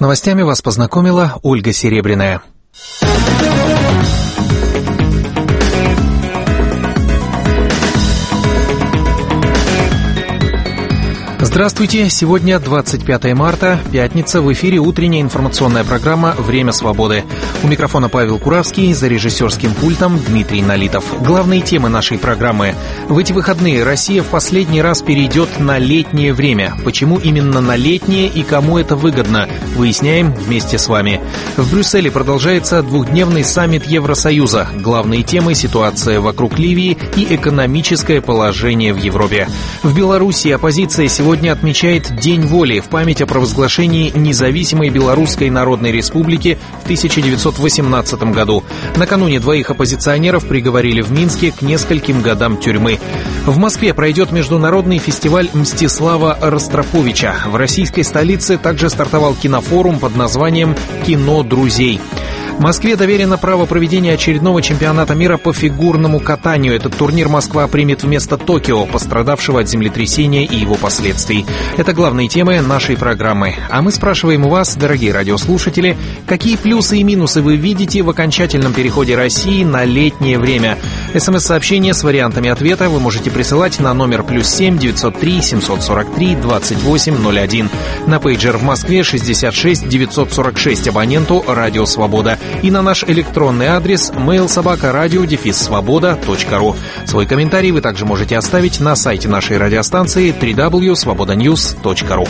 новостями вас познакомила Ольга Серебряная. Здравствуйте! Сегодня 25 марта, пятница, в эфире утренняя информационная программа «Время свободы». У микрофона Павел Куравский, за режиссерским пультом Дмитрий Налитов. Главные темы нашей программы. В эти выходные Россия в последний раз перейдет на летнее время. Почему именно на летнее и кому это выгодно? Выясняем вместе с вами. В Брюсселе продолжается двухдневный саммит Евросоюза. Главные темы — ситуация вокруг Ливии и экономическое положение в Европе. В Беларуси оппозиция сегодня отмечает День воли в память о провозглашении независимой Белорусской Народной Республики в 1918 году. Накануне двоих оппозиционеров приговорили в Минске к нескольким годам тюрьмы. В Москве пройдет международный фестиваль Мстислава Ростроповича. В российской столице также стартовал кинофорум под названием «Кино друзей». Москве доверено право проведения очередного чемпионата мира по фигурному катанию. Этот турнир Москва примет вместо Токио, пострадавшего от землетрясения и его последствий. Это главные темы нашей программы. А мы спрашиваем у вас, дорогие радиослушатели, какие плюсы и минусы вы видите в окончательном переходе России на летнее время? СМС-сообщение с вариантами ответа вы можете присылать на номер +7 903 743 2801. На пейджер в Москве 66 946, абоненту «Радио Свобода». И на наш электронный адрес mail@radio-svoboda.ru. Свой комментарий вы также можете оставить на сайте нашей радиостанции www.svobodanews.ru.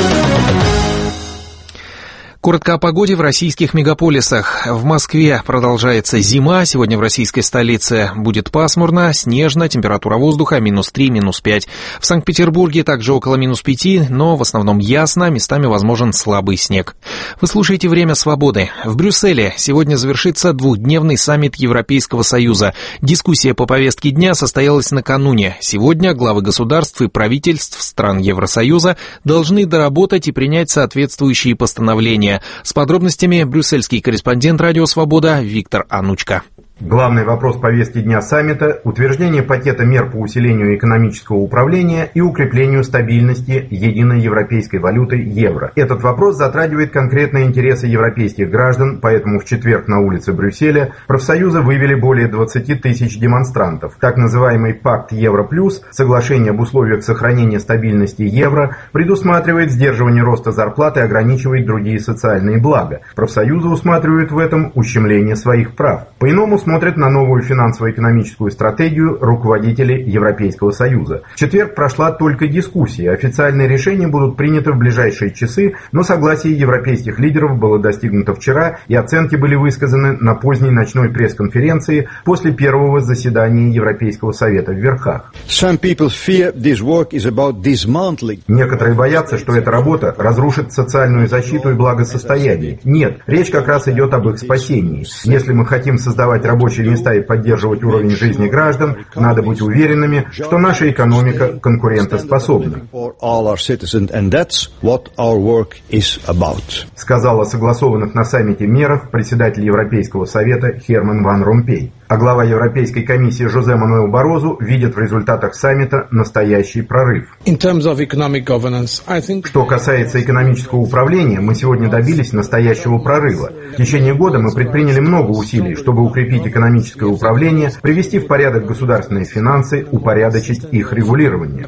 Коротко о погоде в российских мегаполисах. В Москве продолжается зима. Сегодня в российской столице будет пасмурно, снежно, температура воздуха -3, -5. В Санкт-Петербурге также около -5, но в основном ясно, местами возможен слабый снег. Вы слушаете «Время свободы». В Брюсселе сегодня завершится двухдневный саммит Европейского Союза. Дискуссия по повестке дня состоялась накануне. Сегодня главы государств и правительств стран Евросоюза должны доработать и принять соответствующие постановления. С подробностями брюссельский корреспондент «Радио Свобода» Виктор Анучка. Главный вопрос повестки дня саммита – утверждение пакета мер по усилению экономического управления и укреплению стабильности единой европейской валюты евро. Этот вопрос затрагивает конкретные интересы европейских граждан, поэтому в четверг на улице Брюсселя профсоюзы вывели более 20 тысяч демонстрантов. Так называемый пакт Евро плюс, соглашение об условиях сохранения стабильности евро, предусматривает сдерживание роста зарплат и ограничивает другие социальные блага. Профсоюзы усматривают в этом ущемление своих прав. По-иному смотрят на новую финансово-экономическую стратегию руководители Европейского Союза. В четверг прошла только дискуссия. Официальные решения будут приняты в ближайшие часы, но согласие европейских лидеров было достигнуто вчера, и оценки были высказаны на поздней ночной пресс-конференции после первого заседания Европейского Совета в Верхах. Некоторые боятся, что эта работа разрушит социальную защиту и благосостояние. Нет, речь как раз идет об их спасении. Если мы хотим создавать рабочие места и поддерживать уровень жизни граждан, надо быть уверенными, что наша экономика конкурентоспособна. Сказал о согласованных на саммите мерах председатель Европейского совета Херман Ван Ромпей. А глава Европейской комиссии Жозе Мануэл Барозу видит в результатах саммита настоящий прорыв. Что касается экономического управления, мы сегодня добились настоящего прорыва. В течение года мы предприняли много усилий, чтобы укрепить экономическое управление, привести в порядок государственные финансы, упорядочить их регулирование.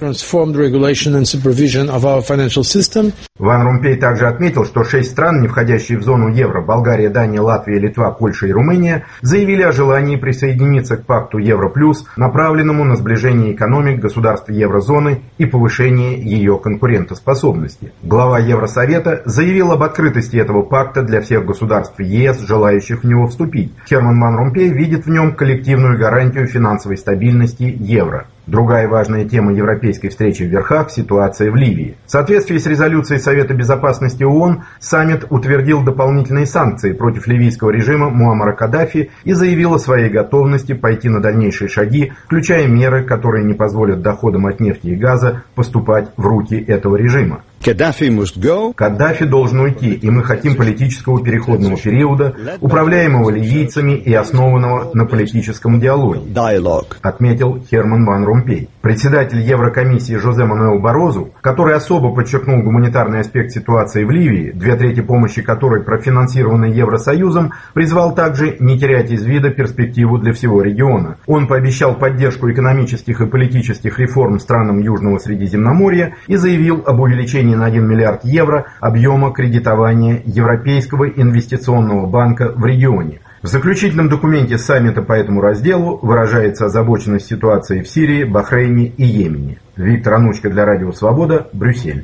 Ван Ромпей также отметил, что 6 стран, не входящие в зону евро, Болгария, Дания, Латвия, Литва, Польша и Румыния, заявили о желании присоединиться к пакту Евро плюс, направленному на сближение экономик государств еврозоны и повышение ее конкурентоспособности. Глава Евросовета заявил об открытости этого пакта для всех государств ЕС, желающих в него вступить. Херман Ван Ромпей видит в нем коллективную гарантию финансовой стабильности евро. Другая важная тема европейской встречи в Верхах – ситуация в Ливии. В соответствии с резолюцией Совета Безопасности ООН, саммит утвердил дополнительные санкции против ливийского режима Муаммара Каддафи и заявил о своей готовности пойти на дальнейшие шаги, включая меры, которые не позволят доходам от нефти и газа поступать в руки этого режима. Каддафи должен уйти, и мы хотим политического переходного периода, управляемого ливийцами и основанного на политическом диалоге, отметил Херман Ван Ромпей. Председатель Еврокомиссии Жозе Мануэл Баррозу, который особо подчеркнул гуманитарный аспект ситуации в Ливии, 2/3 помощи которой профинансированы Евросоюзом, призвал также не терять из вида перспективу для всего региона. Он пообещал поддержку экономических и политических реформ странам Южного Средиземноморья и заявил об увеличении на 1 миллиард евро объема кредитования Европейского инвестиционного банка в регионе. В заключительном документе саммита по этому разделу выражается озабоченность ситуацией в Сирии, Бахрейне и Йемене. Виктор Анучко для Радио Свобода, Брюссель.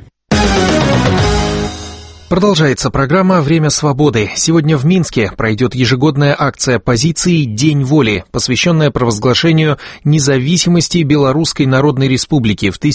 Продолжается программа «Время свободы». Сегодня в Минске пройдет ежегодная акция оппозиции «День воли», посвященная провозглашению независимости Белорусской Народной Республики в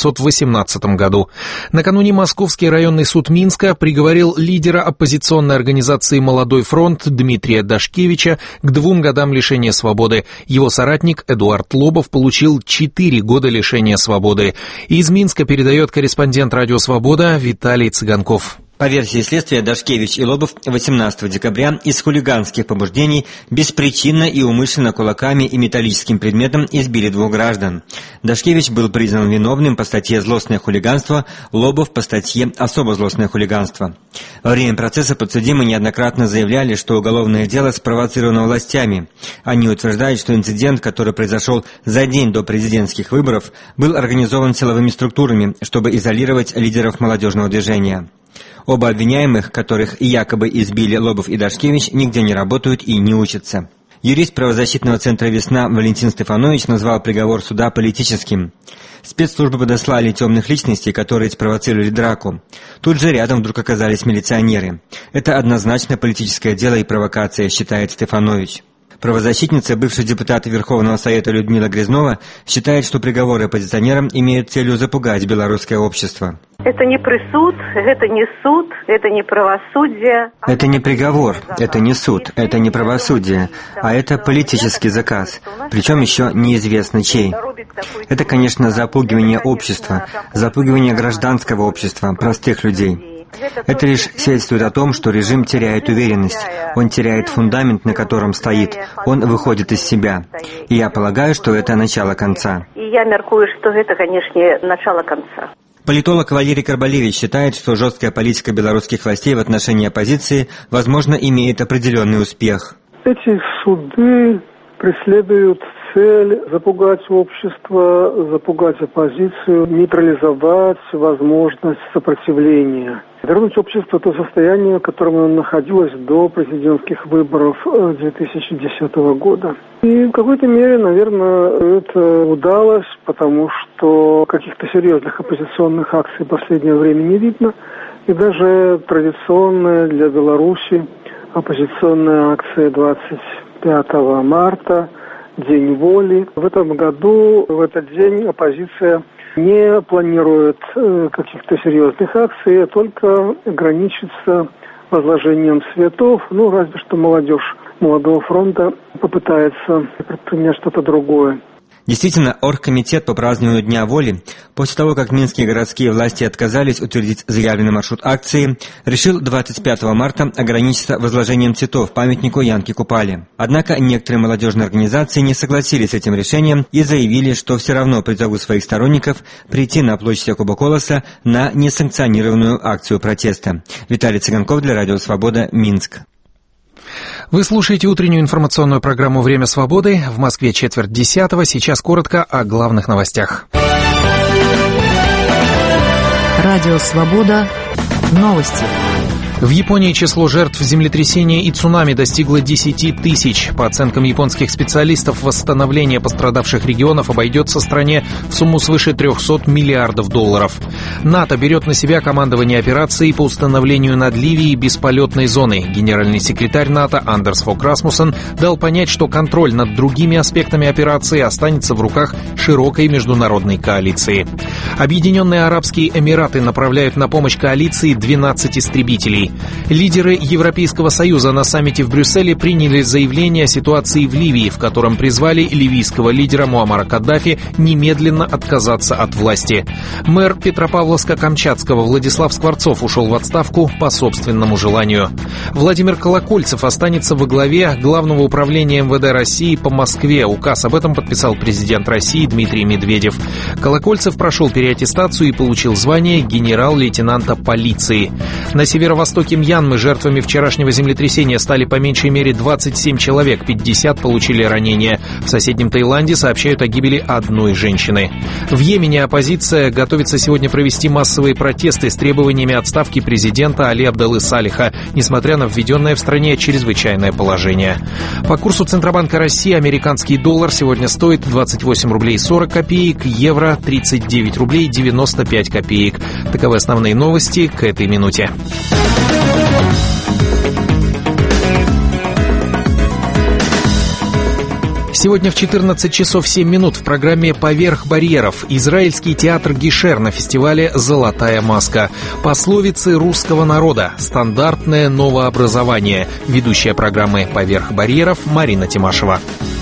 1918 году. Накануне Московский районный суд Минска приговорил лидера оппозиционной организации «Молодой фронт» Дмитрия Дашкевича к 2 годам лишения свободы. Его соратник Эдуард Лобов получил 4 года лишения свободы. Из Минска передает корреспондент «Радио Свобода» Виталий Цыганков. По версии следствия, Дашкевич и Лобов 18 декабря из хулиганских побуждений беспричинно и умышленно кулаками и металлическим предметом избили 2 граждан. Дашкевич был признан виновным по статье «Злостное хулиганство», Лобов по статье «Особо злостное хулиганство». Во время процесса подсудимые неоднократно заявляли, что уголовное дело спровоцировано властями. Они утверждают, что инцидент, который произошел за день до президентских выборов, был организован силовыми структурами, чтобы изолировать лидеров молодежного движения. Оба обвиняемых, которых якобы избили Лобов и Дашкевич, нигде не работают и не учатся. Юрист правозащитного центра «Весна» Валентин Стефанович назвал приговор суда политическим. Спецслужбы подослали темных личностей, которые спровоцировали драку. Тут же рядом вдруг оказались милиционеры. Это однозначно политическое дело и провокация, считает Стефанович. Правозащитница, бывший депутат Верховного Совета Людмила Грязнова, считает, что приговоры оппозиционерам имеют целью запугать белорусское общество. Это не присуд, это не суд, это не правосудие. Это не приговор, это не суд, это не правосудие, а это политический заказ, причем еще неизвестно чей. Это, конечно, запугивание общества, запугивание гражданского общества, простых людей. Это лишь свидетельствует о том, что режим теряет уверенность, он теряет фундамент, на котором стоит, он выходит из себя. И я полагаю, что это начало конца. И я меркую, что это, конечно, начало конца. Политолог Валерий Карбалевич считает, что жесткая политика белорусских властей в отношении оппозиции, возможно, имеет определенный успех. Эти суды преследуют цель запугать общество, запугать оппозицию, нейтрализовать возможность сопротивления. Вернуть общество в то состояние, в котором оно находилось до президентских выборов 2010 года. И в какой-то мере, наверное, это удалось, потому что каких-то серьезных оппозиционных акций в последнее время не видно. И даже традиционная для Беларуси оппозиционная акция 25 марта, День воли. В этом году, в этот день, оппозиция не планирует каких-то серьезных акций, а только ограничится возложением цветов. Разве что молодежь Молодого фронта попытается предпринять что-то другое. Действительно, оргкомитет по празднованию Дня воли, после того, как минские городские власти отказались утвердить заявленный маршрут акции, решил 25 марта ограничиться возложением цветов памятнику Янке Купале. Однако некоторые молодежные организации не согласились с этим решением и заявили, что все равно призовут своих сторонников прийти на площадь Якуба Колоса на несанкционированную акцию протеста. Виталий Цыганков для Радио Свобода, Минск. Вы слушаете утреннюю информационную программу «Время свободы». В Москве 9:45. Сейчас коротко о главных новостях. Радио Свобода. Новости. В Японии число жертв землетрясения и цунами достигло 10 тысяч. По оценкам японских специалистов, восстановление пострадавших регионов обойдется стране в сумму свыше $300 миллиардов. НАТО берет на себя командование операцией по установлению над Ливией бесполетной зоны. Генеральный секретарь НАТО Андерс Фог Расмуссен дал понять, что контроль над другими аспектами операции останется в руках широкой международной коалиции. Объединенные Арабские Эмираты направляют на помощь коалиции 12 истребителей. Лидеры Европейского Союза на саммите в Брюсселе приняли заявление о ситуации в Ливии, в котором призвали ливийского лидера Муаммара Каддафи немедленно отказаться от власти. Мэр Петропавловска-Камчатского Владислав Скворцов ушел в отставку по собственному желанию. Владимир Колокольцев останется во главе Главного управления МВД России по Москве. Указ об этом подписал президент России Дмитрий Медведев. Колокольцев прошел переаттестацию и получил звание генерал-лейтенанта полиции. На северо-востоке Мьянмы жертвами вчерашнего землетрясения стали по меньшей мере 27 человек, 50 получили ранения. В соседнем Таиланде сообщают о гибели одной женщины. В Йемене оппозиция готовится сегодня провести массовые протесты с требованиями отставки президента Али Абдаллы Салиха, несмотря на введенное в стране чрезвычайное положение. По курсу Центробанка России американский доллар сегодня стоит 28 рублей 40 копеек, евро 39 рублей 95 копеек. Таковы основные новости к этой минуте. Сегодня в 14 часов 7 минут в программе «Поверх барьеров» израильский театр Гишер на фестивале «Золотая маска». Пословицы русского народа. Стандартное новообразование. Ведущая программы «Поверх барьеров» Марина Тимашева.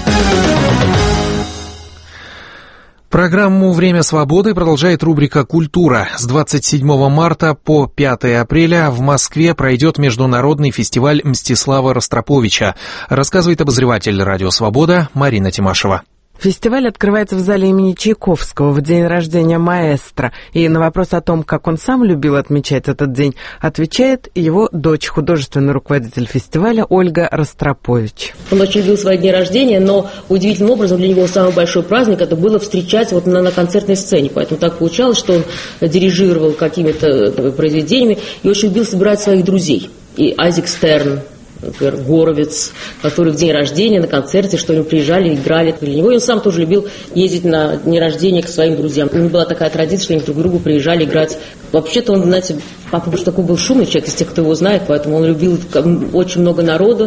Программу «Время свободы» продолжает рубрика «Культура». С 27 марта по 5 апреля в Москве пройдет международный фестиваль Мстислава Ростроповича. Рассказывает обозреватель «Радио Свобода» Марина Тимашева. Фестиваль открывается в зале имени Чайковского в день рождения маэстро. И на вопрос о том, как он сам любил отмечать этот день, отвечает его дочь, художественный руководитель фестиваля Ольга Ростропович. Он очень любил свои дни рождения, но удивительным образом для него самый большой праздник это было встречать вот на концертной сцене. Поэтому так получалось, что он дирижировал какими-то произведениями и очень любил собирать своих друзей. И Айзек Стерн, например, Горовец, который в день рождения на концерте, что они приезжали, играли для него. И он сам тоже любил ездить на дни рождения к своим друзьям. У них была такая традиция, что они друг к другу приезжали играть. Вообще-то он, знаете, папа уж такой был шумный человек, из тех, кто его знает, поэтому он любил очень много народа.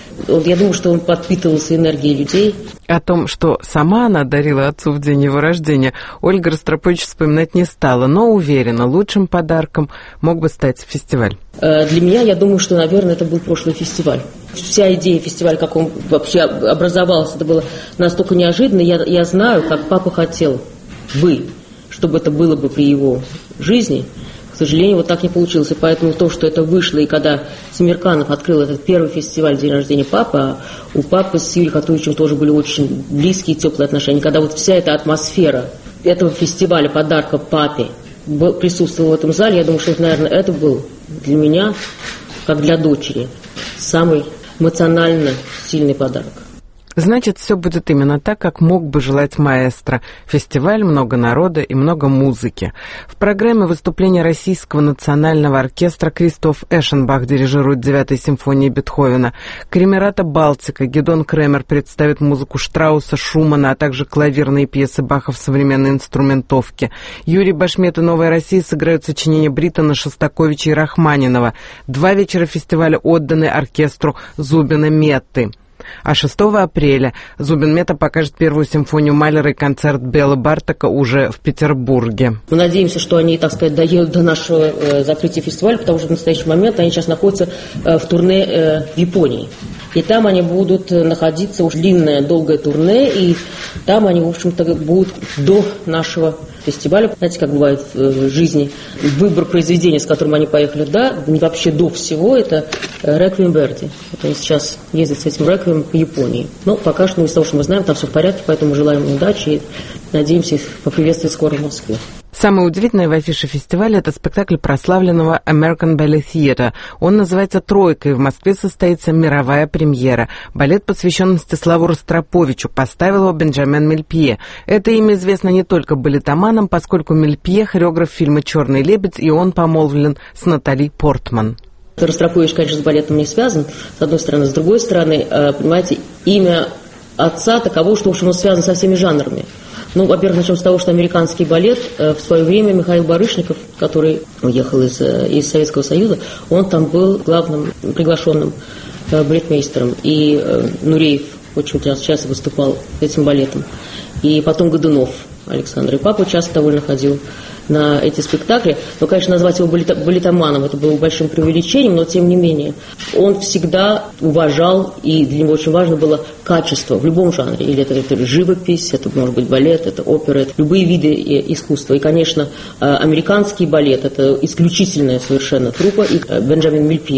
Я думаю, что он подпитывался энергией людей. О том, что сама она дарила отцу в день его рождения, Ольга Ростропович вспоминать не стала, но уверена, лучшим подарком мог бы стать фестиваль. Для меня, я думаю, что, наверное, это был прошлый фестиваль. Вся идея фестиваля, как он вообще образовался, это было настолько неожиданно. Я знаю, как папа хотел бы, чтобы это было бы при его жизни. К сожалению, вот так не получилось. И поэтому то, что это вышло, и когда Семерканов открыл этот первый фестиваль «День рождения папы», а у папы с Юрием Хатуевичем тоже были очень близкие, теплые отношения, когда вот вся эта атмосфера этого фестиваля подарка папе присутствовала в этом зале, я думаю, что, наверное, это был для меня, как для дочери, самый эмоционально сильный подарок. Значит, все будет именно так, как мог бы желать маэстро. Фестиваль, много народа и много музыки. В программе выступления Российского национального оркестра Кристоф Эшенбах дирижирует 9-й симфонии Бетховена. Кремерата Балтика Гидон Кремер представит музыку Штрауса, Шумана, а также клавирные пьесы Баха в современной инструментовке. Юрий Башмет и «Новая Россия» сыграют сочинения Бриттона, Шостаковича и Рахманинова. 2 вечера фестиваля отданы оркестру Зубина-Метты. А 6 апреля Зубин-Мета покажет 1-ю симфонию Малера и концерт Белы Бартака уже в Петербурге. Мы надеемся, что они, так сказать, доедут до нашего закрытия фестиваля, потому что в настоящий момент они сейчас находятся в турне в Японии. И там они будут находиться, уж длинное, долгое турне, и там они, в общем-то, будут до нашего фестиваля. Знаете, как бывает в жизни, выбор произведения, с которым они поехали, да, вообще до всего, это «Реквием Верди». Вот они сейчас ездят с этим «Реквием» в Японии. Но пока что, из того, что мы знаем, там все в порядке, поэтому желаем им удачи и надеемся их поприветствовать скоро в Москве. Самое удивительное в афише фестиваля – это спектакль прославленного American Ballet Theatre. Он называется «Тройка», и в Москве состоится мировая премьера. Балет посвящен Мстиславу Ростроповичу, поставил его Бенджамен Мельпье. Это имя известно не только балетоманам, поскольку Мельпье – хореограф фильма «Черный лебедь», и он помолвлен с Натали Портман. Ростропович, конечно, с балетом не связан, с одной стороны. С другой стороны, понимаете, имя отца таково, что, в общем, он связан со всеми жанрами. Ну, во-первых, начнем с того, что американский балет в свое время Михаил Барышников, который уехал из Советского Союза, он там был главным приглашенным балетмейстером. И Нуреев очень часто выступал этим балетом. И потом Годунов Александр. И папа часто довольно ходил на эти спектакли. Но, конечно, назвать его балетоманом это было большим преувеличением, но тем не менее он всегда уважал, и для него очень важно было качество в любом жанре. Или это живопись, это может быть балет, это опера, это любые виды искусства. И, конечно, американский балет – это исключительная совершенно труппа. И Бенджамен Мельпье,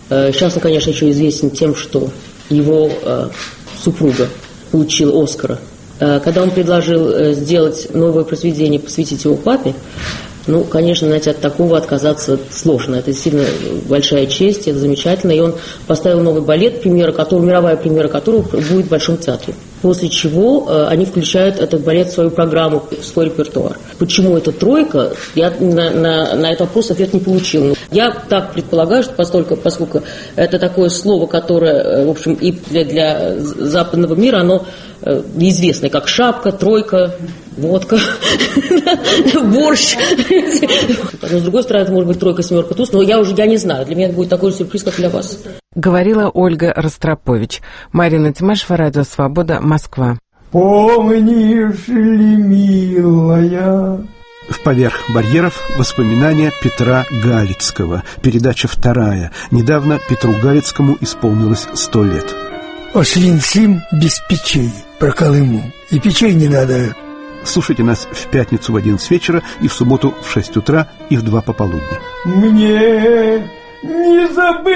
Сейчас он, конечно, еще известен тем, что его супруга получила «Оскара». Когда он предложил сделать новое произведение, посвятить его папе, ну, конечно, знаете, от такого отказаться сложно. Это действительно большая честь, это замечательно. И он поставил новый балет, мировая премьера которого будет в Большом театре. После чего они включают этот балет в свою программу, в свой репертуар. Почему это тройка, я на этот вопрос ответ не получил. Я так предполагаю, что поскольку это такое слово, которое, в общем, и для западного мира, оно неизвестное, как шапка, тройка, водка, борщ. Но с другой стороны, это может быть тройка, семерка, туз, но я не знаю. Для меня это будет такой же сюрприз, как для вас. Говорила Ольга Ростропович. Марина Тимашева, Радио Свобода, Москва. Помнишь ли, милая? Поверх барьеров воспоминания Петра Галицкого. Передача 2. Недавно Петру Галицкому исполнилось 100 лет. Освенцим без печей про Колыму. И печей не надо. Слушайте нас в пятницу в 11 вечера и в субботу в 6 утра и в 2 пополудни. Мне не забыть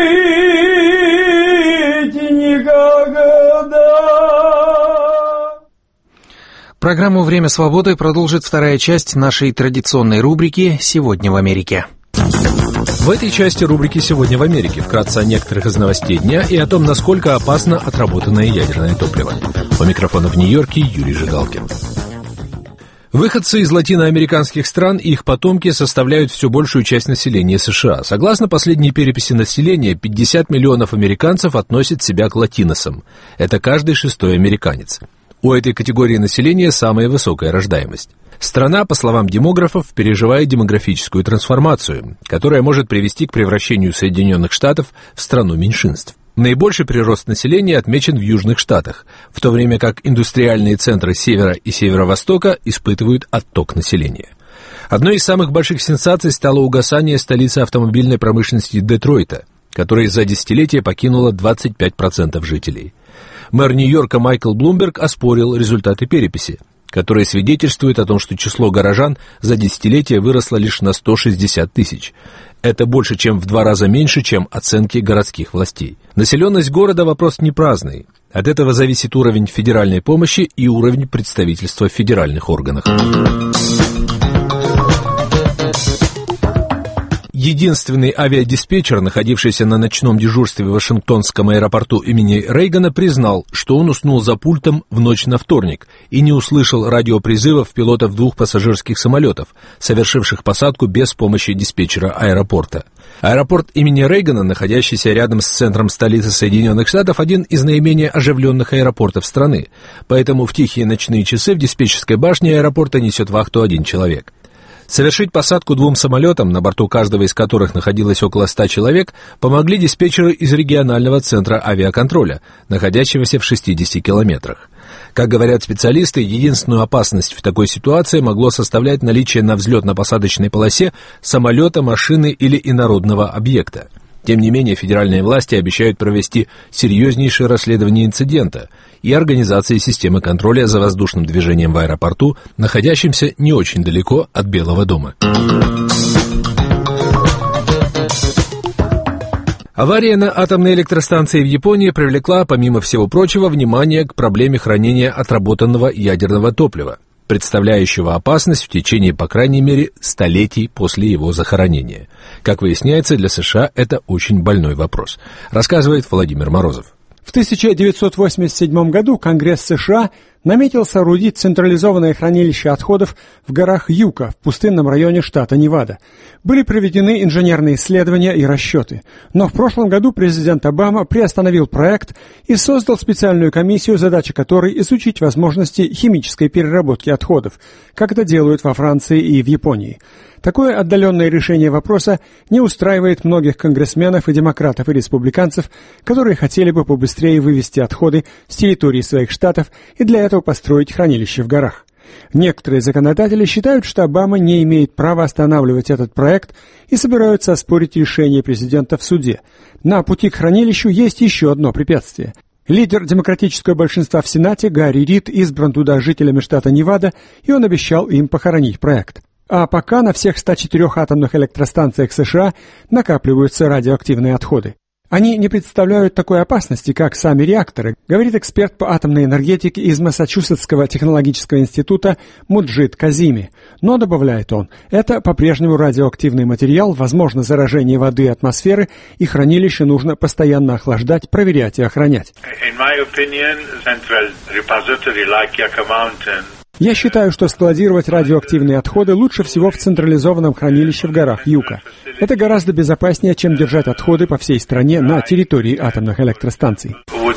никогда. Программу «Время свободы» продолжит вторая часть нашей традиционной рубрики «Сегодня в Америке». В этой части рубрики «Сегодня в Америке» вкратце о некоторых из новостей дня и о том, насколько опасно отработанное ядерное топливо. У микрофона в Нью-Йорке Юрий Жигалкин. Выходцы из латиноамериканских стран и их потомки составляют все большую часть населения США. Согласно последней переписи населения, 50 миллионов американцев относят себя к латиносам. Это каждый 6-й американец. У этой категории населения самая высокая рождаемость. Страна, по словам демографов, переживает демографическую трансформацию, которая может привести к превращению Соединенных Штатов в страну меньшинств. Наибольший прирост населения отмечен в Южных Штатах, в то время как индустриальные центры севера и северо-востока испытывают отток населения. Одной из самых больших сенсаций стало угасание столицы автомобильной промышленности Детройта, которая за десятилетие покинула 25% жителей. Мэр Нью-Йорка Майкл Блумберг оспорил результаты переписи, которые свидетельствуют о том, что число горожан за десятилетие выросло лишь на 160 тысяч. Это больше, чем в 2 раза меньше, чем оценки городских властей. Населенность города – вопрос не праздный. От этого зависит уровень федеральной помощи и уровень представительства в федеральных органах. Единственный авиадиспетчер, находившийся на ночном дежурстве в Вашингтонском аэропорту имени Рейгана, признал, что он уснул за пультом в ночь на вторник и не услышал радиопризывов пилотов 2 пассажирских самолетов, совершивших посадку без помощи диспетчера аэропорта. Аэропорт имени Рейгана, находящийся рядом с центром столицы Соединенных Штатов, один из наименее оживленных аэропортов страны, поэтому в тихие ночные часы в диспетчерской башне аэропорта несет вахту 1 человек. Совершить посадку 2 самолетам, на борту каждого из которых находилось около 100 человек, помогли диспетчеры из регионального центра авиаконтроля, находящегося в 60 километрах. Как говорят специалисты, единственную опасность в такой ситуации могло составлять наличие на взлетно-посадочной полосе самолета, машины или инородного объекта. Тем не менее, федеральные власти обещают провести серьезнейшее расследование инцидента и организации системы контроля за воздушным движением в аэропорту, находящемся не очень далеко от Белого дома. Авария на атомной электростанции в Японии привлекла, помимо всего прочего, внимание к проблеме хранения отработанного ядерного топлива, представляющего опасность в течение, по крайней мере, столетий после его захоронения. Как выясняется, для США это очень больной вопрос, рассказывает Владимир Морозов. В 1987 году Конгресс США наметил соорудить централизованное хранилище отходов в горах Юка в пустынном районе штата Невада. Были проведены инженерные исследования и расчеты. Но в прошлом году президент Обама приостановил проект и создал специальную комиссию, задача которой изучить возможности химической переработки отходов, как это делают во Франции и в Японии. Такое отдаленное решение вопроса не устраивает многих конгрессменов и демократов и республиканцев, которые хотели бы побыстрее вывести отходы с территории своих штатов и для этого построить хранилище в горах. Некоторые законодатели считают, что Обама не имеет права останавливать этот проект и собираются оспорить решение президента в суде. На пути к хранилищу есть еще одно препятствие. Лидер демократического большинства в Сенате Гарри Рид избран туда жителями штата Невада, и он обещал им похоронить проект. А пока на всех 104 атомных электростанциях США накапливаются радиоактивные отходы. Они не представляют такой опасности, как сами реакторы, говорит эксперт по атомной энергетике из Массачусетского технологического института Муджид Казими. Но, добавляет он, это по-прежнему радиоактивный материал, возможно заражение воды и атмосферы, и хранилище нужно постоянно охлаждать, проверять и охранять. Я считаю, что складировать радиоактивные отходы лучше всего в централизованном хранилище в горах Юка. Это гораздо безопаснее, чем держать отходы по всей стране на территории атомных электростанций.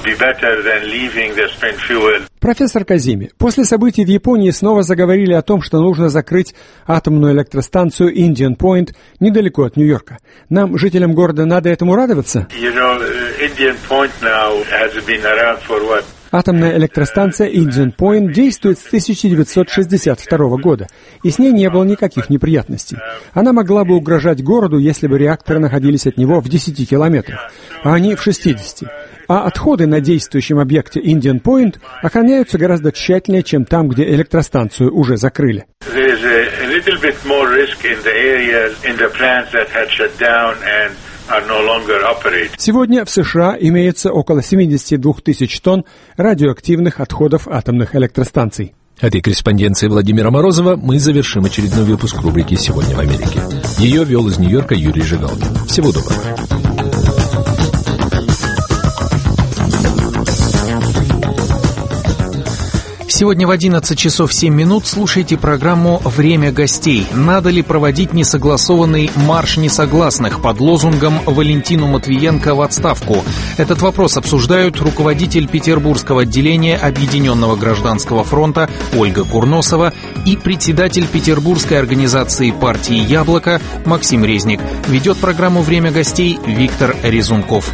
Профессор Казими, после событий в Японии снова заговорили о том, что нужно закрыть атомную электростанцию Indian Point недалеко от Нью-Йорка. Нам, жителям города, надо этому радоваться? Атомная электростанция Indian Point действует с 1962 года, и с ней не было никаких неприятностей. Она могла бы угрожать городу, если бы реакторы находились от него в 10 километрах, а они в 60. А отходы на действующем объекте Indian Point охраняются гораздо тщательнее, чем там, где электростанцию уже закрыли. Сегодня в США имеется около 72 тысяч тонн радиоактивных отходов атомных электростанций. Этой корреспонденцией Владимира Морозова мы завершим очередной выпуск рубрики «Сегодня в Америке». Ее вел из Нью-Йорка Юрий Жигалкин. Всего доброго. Сегодня в 11 часов 7 минут слушайте программу «Время гостей». Надо ли проводить несогласованный марш несогласных под лозунгом «Валентину Матвиенко в отставку»? Этот вопрос обсуждают руководитель Петербургского отделения Объединенного гражданского фронта Ольга Курносова и председатель Петербургской организации партии «Яблоко» Максим Резник. Ведет программу «Время гостей» Виктор Резунков.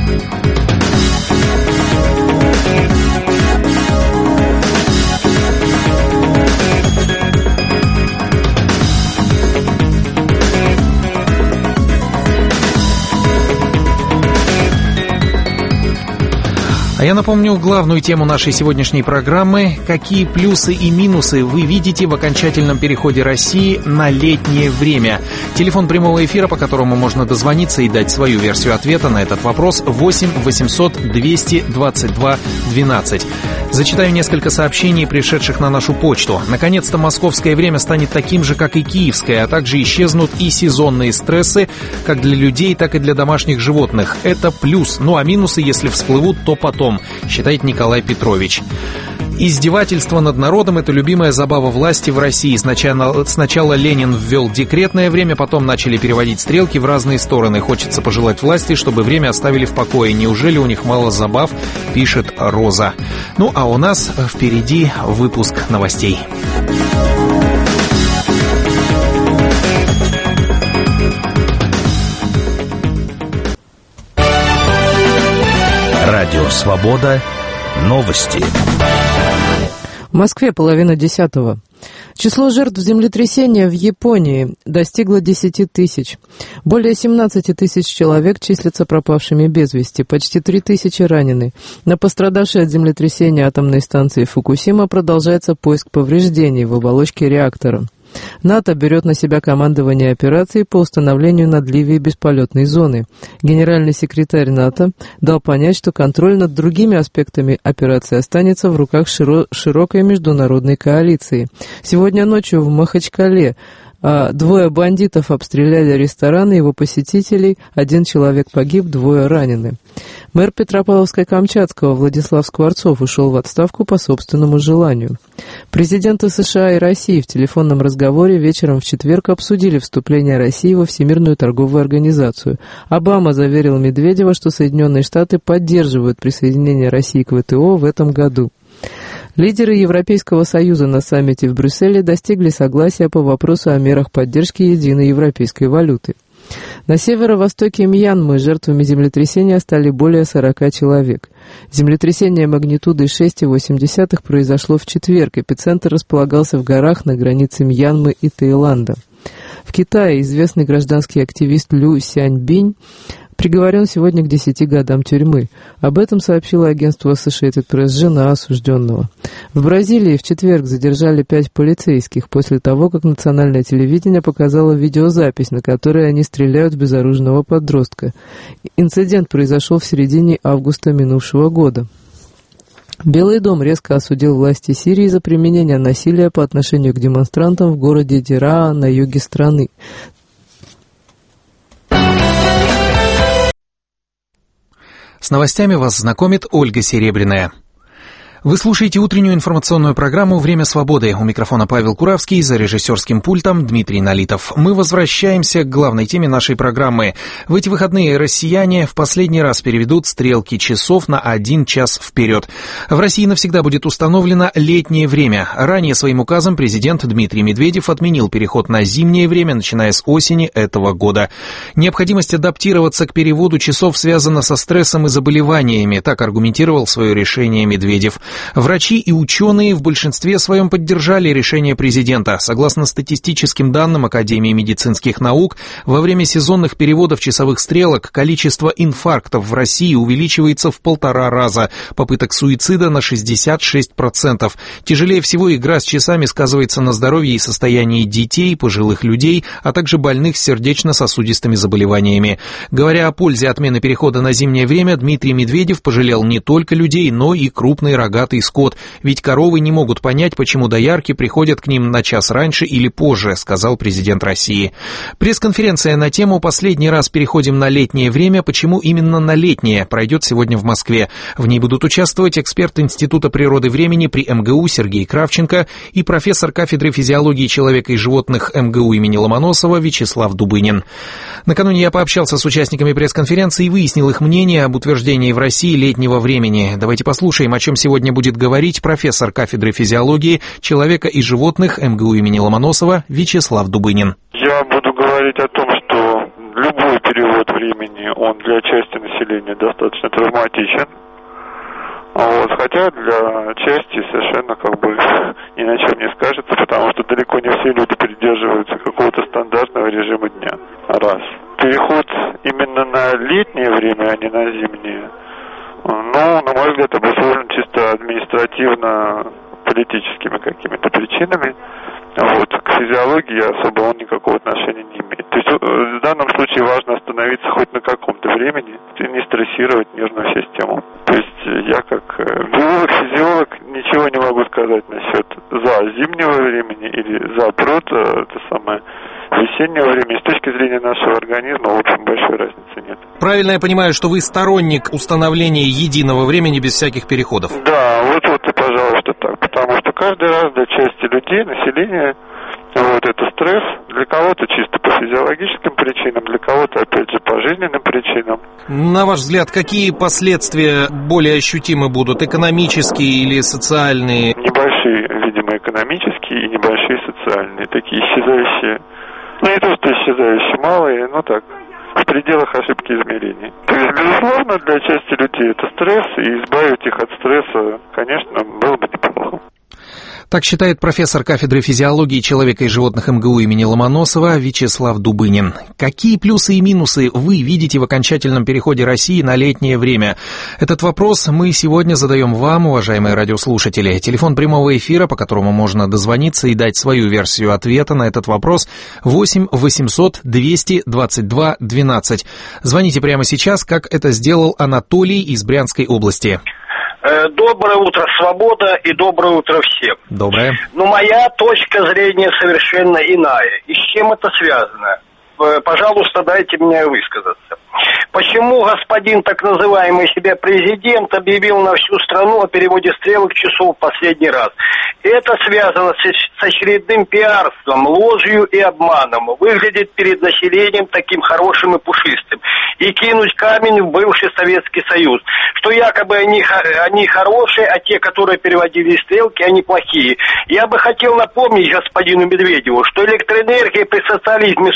А я напомню главную тему нашей сегодняшней программы. Какие плюсы и минусы вы видите в окончательном переходе России на летнее время? Телефон прямого эфира, по которому можно дозвониться и дать свою версию ответа на этот вопрос, 8 800 222 12. Зачитаю несколько сообщений, пришедших на нашу почту. Наконец-то московское время станет таким же, как и киевское, а также исчезнут и сезонные стрессы, как для людей, так и для домашних животных. Это плюс. Ну а минусы, если всплывут, то потом, считает Николай Петрович. Издевательство над народом – это любимая забава власти в России. Сначала Ленин ввел декретное время, потом начали переводить стрелки в разные стороны. Хочется пожелать власти, чтобы время оставили в покое. Неужели у них мало забав, пишет Роза. Ну а у нас впереди выпуск новостей. Радио «Свобода». Новости. В Москве 9:30. Число жертв землетрясения в Японии достигло 10 тысяч. Более 17 тысяч человек числятся пропавшими без вести, почти 3 тысячи ранены. На пострадавшей от землетрясения атомной станции Фукусима продолжается поиск повреждений в оболочке реактора. НАТО берет на себя командование операцией по установлению над Ливией бесполетной зоны. Генеральный секретарь НАТО дал понять, что контроль над другими аспектами операции останется в руках широкой международной коалиции. Сегодня ночью в Махачкале 2 бандитов обстреляли ресторан и его посетителей, 1 человек погиб, 2 ранены. Мэр Петропавловска-Камчатского Владислав Скворцов ушел в отставку по собственному желанию. Президенты США и России в телефонном разговоре вечером в четверг обсудили вступление России во Всемирную торговую организацию. Обама заверил Медведева, что Соединенные Штаты поддерживают присоединение России к ВТО в этом году. Лидеры Европейского Союза на саммите в Брюсселе достигли согласия по вопросу о мерах поддержки единой европейской валюты. На северо-востоке Мьянмы жертвами землетрясения стали более 40 человек. Землетрясение магнитудой 6,8 произошло в четверг. Эпицентр располагался в горах на границе Мьянмы и Таиланда. В Китае известный гражданский активист Лю Сяньбинь Приговорен сегодня к 10 годам тюрьмы. Об этом сообщило агентство Associated Press жена осужденного. В Бразилии в четверг задержали 5 полицейских после того, как национальное телевидение показало видеозапись, на которой они стреляют в безоружного подростка. Инцидент произошел в середине августа минувшего года. Белый дом резко осудил власти Сирии за применение насилия по отношению к демонстрантам в городе Дераа на юге страны. С новостями вас знакомит Ольга Серебряная. Вы слушаете утреннюю информационную программу «Время свободы». У микрофона Павел Куравский, за режиссерским пультом Дмитрий Налитов. Мы возвращаемся к главной теме нашей программы. В эти выходные россияне в последний раз переведут стрелки часов на 1 час вперед. В России навсегда будет установлено летнее время. Ранее своим указом президент Дмитрий Медведев отменил переход на зимнее время, начиная с осени этого года. Необходимость адаптироваться к переводу часов связана со стрессом и заболеваниями. Так аргументировал свое решение Медведев. Врачи и ученые в большинстве своем поддержали решение президента. Согласно статистическим данным Академии медицинских наук, во время сезонных переводов часовых стрелок количество инфарктов в России увеличивается в 1,5 раза, попыток суицида на 66%. Тяжелее всего игра с часами сказывается на здоровье и состоянии детей, пожилых людей, а также больных с сердечно-сосудистыми заболеваниями. Говоря о пользе отмены перехода на зимнее время, Дмитрий Медведев пожалел не только людей, но и крупный рогатый скот, ведь коровы не могут понять, почему доярки приходят к ним на час раньше или позже, сказал президент России. Пресс-конференция на тему «Последний раз переходим на летнее время. Почему именно на летнее?» пройдет сегодня в Москве. В ней будут участвовать эксперт Института природы времени при МГУ Сергей Кравченко и профессор кафедры физиологии человека и животных МГУ имени Ломоносова Вячеслав Дубынин. Накануне я пообщался с участниками пресс-конференции и выяснил их мнение об утверждении в России летнего времени. Давайте послушаем, о чем сегодня будет говорить профессор кафедры физиологии человека и животных МГУ имени Ломоносова Вячеслав Дубынин. Я буду говорить о том, что любой перевод времени, он для части населения достаточно травматичен. Хотя для части совершенно ни на чем не скажется, потому что далеко не все люди придерживаются какого-то стандартного режима дня. Раз. Переход именно на летнее время, а не на зимнее, на мой взгляд, обусловлен чисто административно-политическими какими-то причинами. К физиологии особо он никакого отношения не имеет. То есть в данном случае важно остановиться хоть на каком-то времени и не стрессировать нервную систему. То есть я как биолог-физиолог ничего не могу сказать насчет за зимнего времени или за весеннего времени. С точки зрения нашего организма, в общем, большой разницы нет. Правильно я понимаю, что вы сторонник установления единого времени без всяких переходов? Да, вот и пожалуйста так. Потому что каждый раз для части людей, населения, это стресс. Для кого-то чисто по физиологическим причинам, для кого-то, опять же, по жизненным причинам. На ваш взгляд, какие последствия более ощутимы будут? Экономические или социальные? Небольшие, видимо, экономические и небольшие социальные. Такие исчезающие. Не то, что исчезающие, малые, в пределах ошибки измерений. То есть, безусловно, для части людей это стресс, и избавить их от стресса, конечно, было бы неплохо. Так считает профессор кафедры физиологии человека и животных МГУ имени Ломоносова Вячеслав Дубынин. Какие плюсы и минусы вы видите в окончательном переходе России на летнее время? Этот вопрос мы сегодня задаем вам, уважаемые радиослушатели. Телефон прямого эфира, по которому можно дозвониться и дать свою версию ответа на этот вопрос, 8 800 222 12. Звоните прямо сейчас, как это сделал Анатолий из Брянской области. Доброе утро, свобода, и доброе утро всем. Доброе. Моя точка зрения совершенно иная. И с чем это связано? Пожалуйста, дайте мне высказаться. Почему господин, так называемый себя президент, объявил на всю страну о переводе стрелок часов в последний раз? Это связано с очередным пиарством, ложью и обманом. Выглядит перед населением таким хорошим и пушистым. И кинуть камень в бывший Советский Союз. Что якобы они хорошие, а те, которые переводили стрелки, они плохие. Я бы хотел напомнить господину Медведеву, что электроэнергия при социализме стоила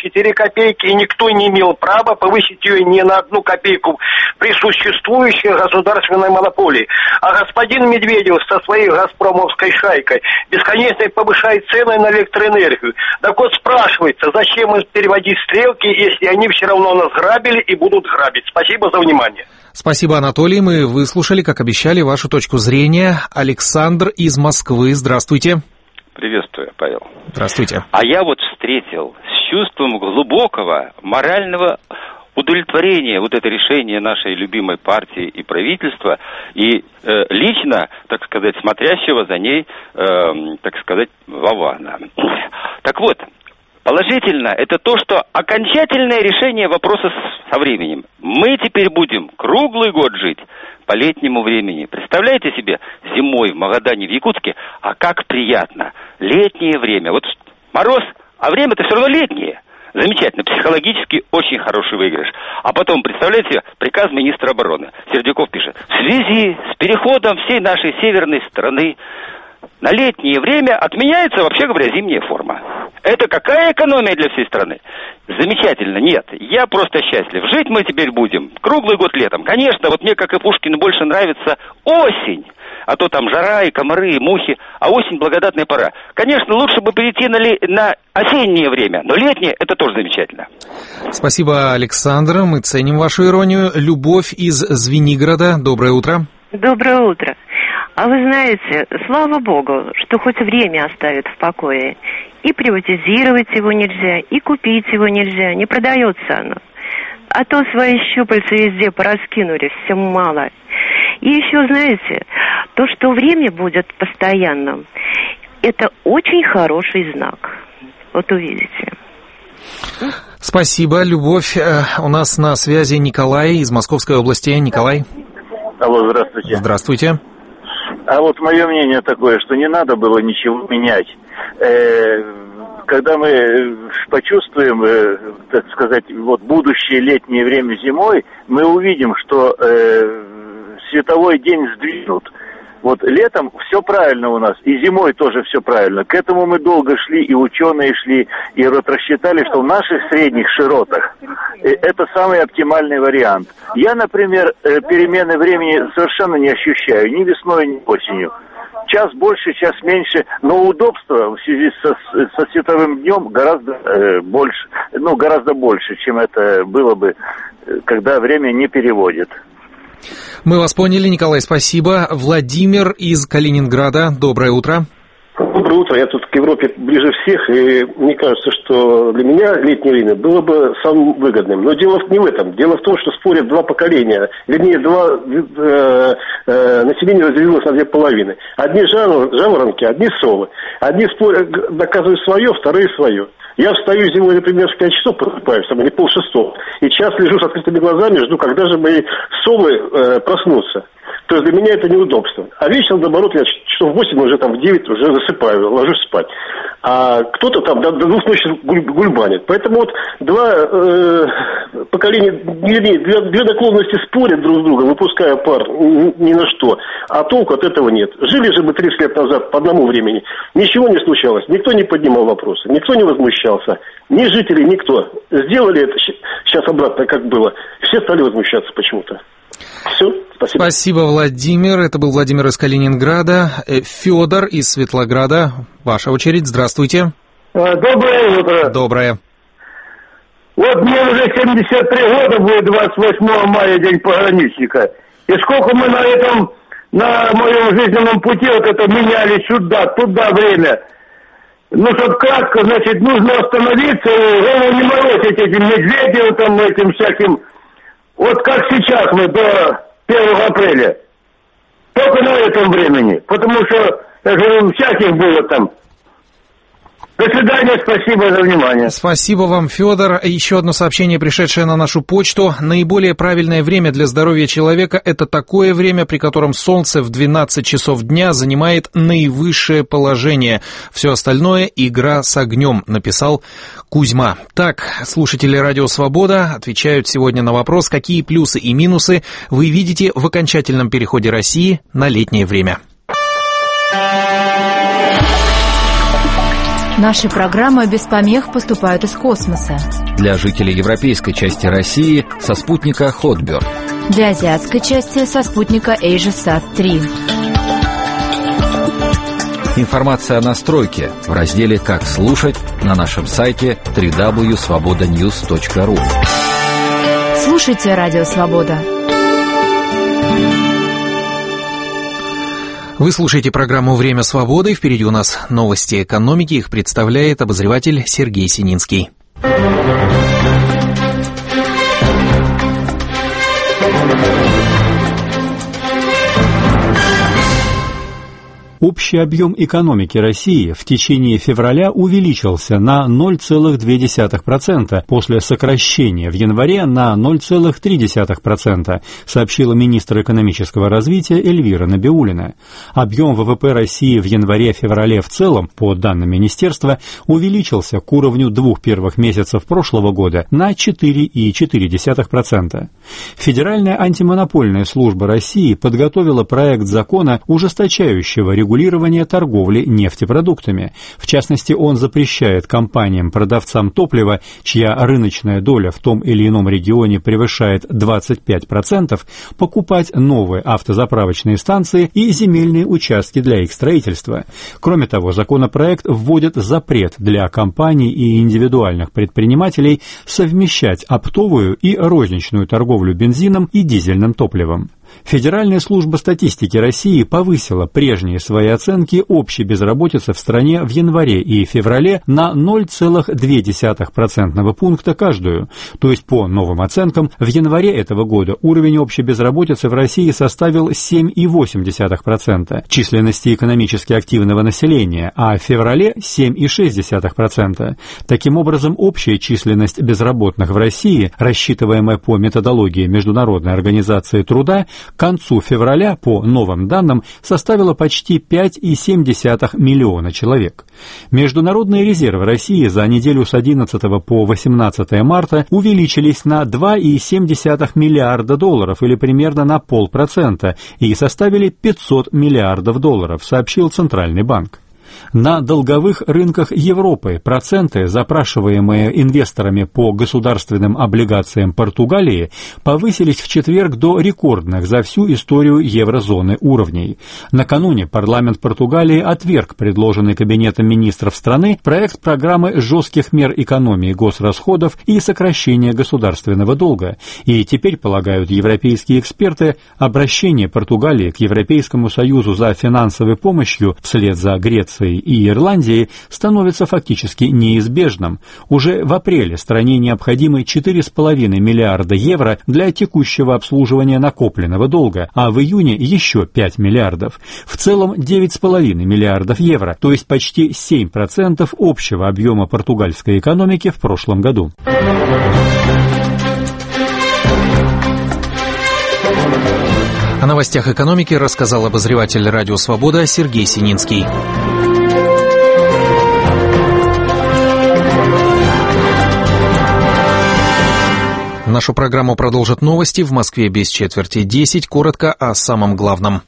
4 копейки, и никто не имел права повысить ее ни на 1 копейку при существующей государственной монополии. А господин Медведев со своей газпромовской шайкой бесконечно повышает цены на электроэнергию. Так вот спрашивается, зачем им переводить стрелки, если они все равно нас грабили и будут грабить. Спасибо за внимание. Спасибо, Анатолий. Мы выслушали, как обещали, вашу точку зрения. Александр из Москвы. Здравствуйте. Приветствую, Павел. Здравствуйте. А я вот встретил с чувством глубокого морального удовлетворения вот это решение нашей любимой партии и правительства, и лично, так сказать, смотрящего за ней, так сказать, Вована. Так вот, положительно это то, что окончательное решение вопроса со временем. Мы теперь будем круглый год жить по летнему времени. Представляете себе, зимой в Магадане, в Якутске, а как приятно. Летнее время. Вот мороз, а время-то все равно летнее. Замечательно, психологически очень хороший выигрыш. А потом, представляете, приказ министра обороны. Сердюков пишет: в связи с переходом всей нашей северной страны на летнее время отменяется, вообще говоря, зимняя форма. Это какая экономия для всей страны? Замечательно, нет, я просто счастлив. Жить мы теперь будем круглый год летом. Конечно, вот мне, как и Пушкину, больше нравится осень. А то там жара и комары, и мухи. А осень — благодатная пора. Конечно, лучше бы перейти на осеннее время, но летнее — это тоже замечательно. Спасибо, Александр. Мы ценим вашу иронию. Любовь из Звенигорода. Доброе утро. Доброе утро. А вы знаете, слава богу, что хоть время оставит в покое. И приватизировать его нельзя, и купить его нельзя, не продается оно. А то свои щупальца везде пораскинули, всем мало. И еще, знаете, то, что время будет постоянным, это очень хороший знак. Вот увидите. Спасибо, Любовь. У нас на связи Николай из Московской области. Николай. Алло, здравствуйте. Здравствуйте. А вот мое мнение такое, что не надо было ничего менять. Когда мы почувствуем, так сказать, вот будущее летнее время зимой, мы увидим, что световой день сдвинут. Вот летом все правильно у нас, и зимой тоже все правильно. К этому мы долго шли, и ученые шли, и вот рассчитали, что в наших средних широтах это самый оптимальный вариант. Я, например, перемены времени совершенно не ощущаю, ни весной, ни осенью. Час больше, час меньше, но удобства в связи со световым днем гораздо больше, чем это было бы, когда время не переводит. Мы вас поняли, Николай, спасибо. Владимир из Калининграда. Доброе утро. Доброе утро. Я тут к Европе ближе всех, и мне кажется, что для меня летнее время было бы самым выгодным. Но дело не в этом. Дело в том, что спорят два поколения. Вернее, население разделилось на две половины. Одни жаворонки, одни совы. Одни спорят, доказывают свое, вторые свое. Я встаю зимой, например, в 5 часов просыпаюсь, там, или 5:30, и час лежу с открытыми глазами, жду, когда же мои совы проснутся. То есть для меня это неудобство. А вечером, наоборот, я часов в 8, уже там в 9 уже засыпаю, ложусь спать. А кто-то там до 2 ночи гульбанит. Поэтому вот два поколения, две наклонности спорят друг с другом, выпуская пар ни на что. А толку от этого нет. Жили же мы 30 лет назад по одному времени. Ничего не случалось. Никто не поднимал вопросы. Никто не возмущался. Ни жители, никто. Сделали это сейчас обратно, как было. Все стали возмущаться почему-то. Все, спасибо. Спасибо, Владимир. Это был Владимир из Калининграда. Федор из Светлограда. Ваша очередь. Здравствуйте. Доброе утро. Доброе. Вот мне уже 73 года будет 28 мая, день пограничника. И сколько мы на моем жизненном пути вот это меняли туда время. Ну, чтобы кратко, значит, нужно остановиться и голову не морозить этим Медведевым, там, этим всяким. Вот как сейчас мы до 1 апреля. Только на этом времени. Потому что, я говорю, всяких было там. До свидания, спасибо за внимание. Спасибо вам, Федор. Еще одно сообщение, пришедшее на нашу почту. Наиболее правильное время для здоровья человека – это такое время, при котором солнце в 12 часов дня занимает наивысшее положение. Все остальное – игра с огнем, написал Кузьма. Так, слушатели Радио Свобода отвечают сегодня на вопрос, какие плюсы и минусы вы видите в окончательном переходе России на летнее время. Наши программы без помех поступают из космоса. Для жителей европейской части России со спутника Hotbird. Для азиатской части со спутника AsiaSat-3. Информация о настройке в разделе «Как слушать» на нашем сайте www.svobodanews.ru. Слушайте Радио Свобода. Вы слушаете программу «Время свободы». Впереди у нас новости экономики. Их представляет обозреватель Сергей Сининский. Общий объем экономики России в течение февраля увеличился на 0,2%, после сокращения в январе на 0,3%, сообщила министр экономического развития Эльвира Набиуллина. Объем ВВП России в январе-феврале в целом, по данным министерства, увеличился к уровню двух первых месяцев прошлого года на 4,4%. Федеральная антимонопольная служба России подготовила проект закона, ужесточающего регулирование торговли нефтепродуктами. В частности, он запрещает компаниям-продавцам топлива, чья рыночная доля в том или ином регионе превышает 25%, покупать новые автозаправочные станции и земельные участки для их строительства. Кроме того, законопроект вводит запрет для компаний и индивидуальных предпринимателей совмещать оптовую и розничную торговлю бензином и дизельным топливом. Федеральная служба статистики России повысила прежние свои оценки общей безработицы в стране в январе и феврале на 0,2% пункта каждую. То есть, по новым оценкам, в январе этого года уровень общей безработицы в России составил 7,8% численности экономически активного населения, а в феврале 7,6%. Таким образом, общая численность безработных в России, рассчитываемая по методологии Международной организации труда, к концу февраля, по новым данным, составила почти 5,7 миллиона человек. Международные резервы России за неделю с 11 по 18 марта увеличились на 2,7 миллиарда долларов, или примерно на 0,5%, и составили 500 миллиардов долларов, сообщил Центральный банк. На долговых рынках Европы проценты, запрашиваемые инвесторами по государственным облигациям Португалии, повысились в четверг до рекордных за всю историю еврозоны уровней. Накануне парламент Португалии отверг предложенный Кабинетом министров страны проект программы жестких мер экономии госрасходов и сокращения государственного долга. И теперь, полагают европейские эксперты, обращение Португалии к Европейскому Союзу за финансовой помощью вслед за Грецией и Ирландии становится фактически неизбежным. Уже в апреле стране необходимы 4,5 миллиарда евро для текущего обслуживания накопленного долга, а в июне еще 5 миллиардов. В целом 9,5 миллиардов евро, то есть почти 7% общего объема португальской экономики в прошлом году. О новостях экономики рассказал обозреватель «Радио Свобода» Сергей Сининский. Нашу программу продолжат новости. В Москве без четверти 10. Коротко о самом главном.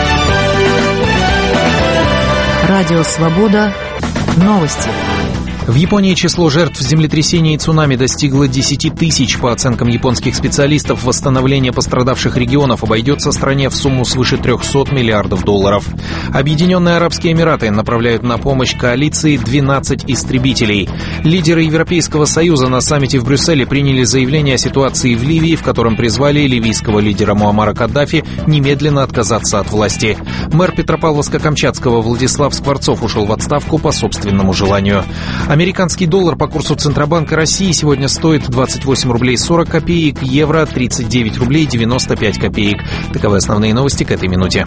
Радио Свобода. Новости. В Японии число жертв землетрясений и цунами достигло 10 тысяч. По оценкам японских специалистов, восстановление пострадавших регионов обойдется стране в сумму свыше 300 миллиардов долларов. Объединенные Арабские Эмираты направляют на помощь коалиции 12 истребителей. Лидеры Европейского Союза на саммите в Брюсселе приняли заявление о ситуации в Ливии, в котором призвали ливийского лидера Муаммара Каддафи немедленно отказаться от власти. Мэр Петропавловска-Камчатского Владислав Скворцов ушел в отставку по собственному желанию. Американский доллар по курсу Центробанка России сегодня стоит 28 рублей 40 копеек, евро 39 рублей 95 копеек. Таковы основные новости к этой минуте.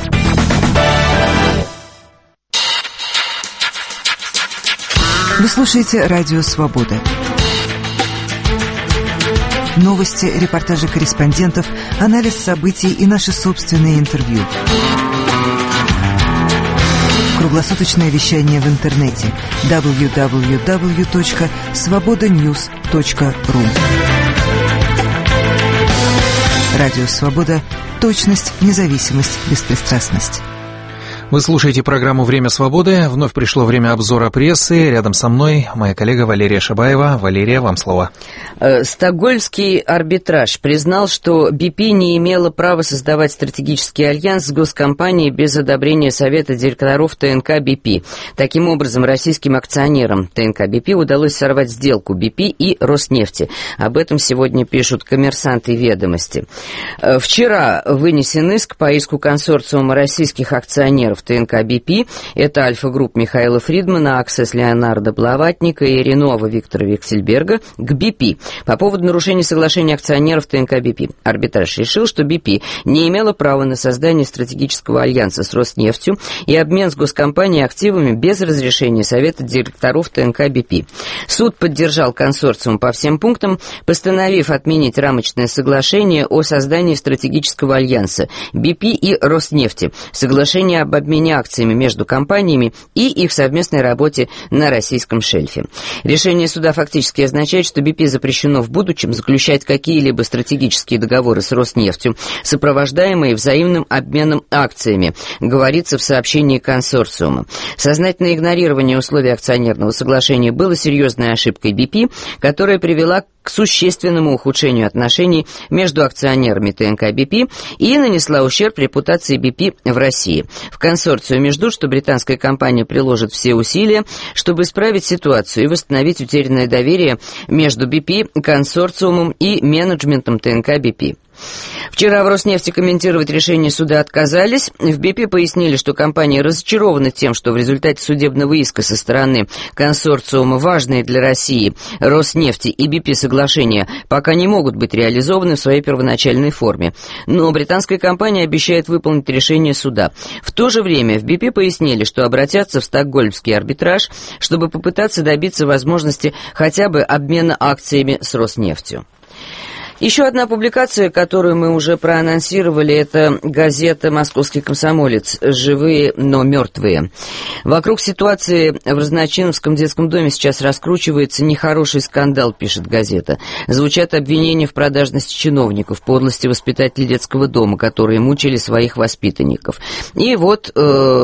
Вы слушаете Радио Свобода. Новости, репортажи корреспондентов, анализ событий и наши собственные интервью. Круглосуточное вещание в интернете www.svobodanews.ru. Радио Свобода. Точность, независимость, беспристрастность. Вы слушаете программу «Время свободы». Вновь пришло время обзора прессы. Рядом со мной моя коллега Валерия Шабаева. Валерия, вам слово. Стокгольмский арбитраж признал, что BP не имела права создавать стратегический альянс с госкомпанией без одобрения Совета директоров ТНК BP. Таким образом, российским акционерам ТНК BP удалось сорвать сделку BP и Роснефти. Об этом сегодня пишут «Коммерсант» и «Ведомости». Вчера вынесен иск по иску консорциума российских акционеров ТНК BP, это Альфа-групп Михаила Фридмана, Аксес Леонарда Блаватника и Ренова Виктора Виксельберга к BP по поводу нарушения соглашения акционеров ТНК BP. Арбитраж решил, что BP не имела права на создание стратегического альянса с Роснефтью и обмен с госкомпанией активами без разрешения Совета директоров ТНК BP. Суд поддержал консорциум по всем пунктам, постановив отменить рамочное соглашение о создании стратегического альянса BP и Роснефти, соглашение об обмене акциями между компаниями и их совместной работе на российском шельфе. Решение суда фактически означает, что BP запрещено в будущем заключать какие-либо стратегические договоры с Роснефтью, сопровождаемые взаимным обменом акциями, говорится в сообщении консорциума. Сознательное игнорирование условий акционерного соглашения было серьезной ошибкой BP, которая привела к существенному ухудшению отношений между акционерами ТНК BP и нанесла ущерб репутации BP в России. В консорциуме ждут, что британская компания приложит все усилия, чтобы исправить ситуацию и восстановить утерянное доверие между BP, консорциумом и менеджментом ТНК BP. Вчера в Роснефти комментировать решение суда отказались. В BP пояснили, что компания разочарована тем, что в результате судебного иска со стороны консорциума важные для России Роснефти и BP соглашения пока не могут быть реализованы в своей первоначальной форме. Но британская компания обещает выполнить решение суда. В то же время в BP пояснили, что обратятся в Стокгольмский арбитраж, чтобы попытаться добиться возможности хотя бы обмена акциями с Роснефтью. Еще одна публикация, которую мы уже проанонсировали, это газета «Московский комсомолец. Живые, но мертвые». Вокруг ситуации в Разночиновском детском доме сейчас раскручивается нехороший скандал, пишет газета. Звучат обвинения в продажности чиновников, подлости воспитателей детского дома, которые мучили своих воспитанников. И вот